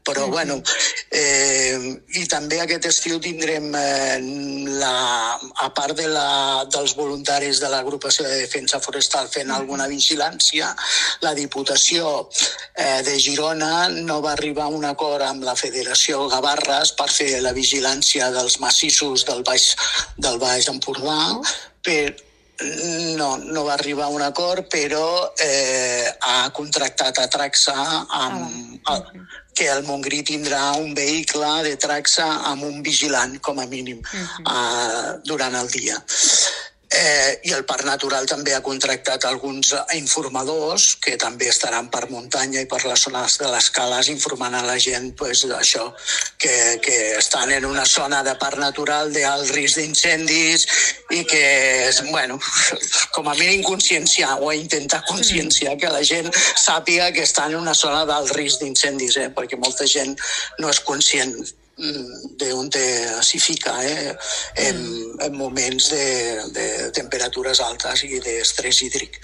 Però, bueno, i també aquest estiu tindrem, a part dels voluntaris de l'Agrupació de Defensa Forestal fent alguna vigilància, la Diputació de Girona no va arribar a un acord amb la Federació Gavarres per fer la vigilància dels massissos del Baix Empordà. No va arribar a un acord, però ha contractat a Traxa que el Montgrí tindrà un vehicle de Traxa amb un vigilant, com a mínim, durant el dia. I el Parc Natural també ha contractat alguns informadors que també estaran per muntanya i per les zones de les cales informant a la gent això, que estan en una zona de Parc Natural d'alt risc d'incendis i que, bueno, com a mínim conscienciar o intentar conscienciar que la gent sàpiga que estan en una zona d'alt risc d'incendis, perquè molta gent no és conscient d'on s'hi fica en moments de temperatures altes i d'estrès hídric.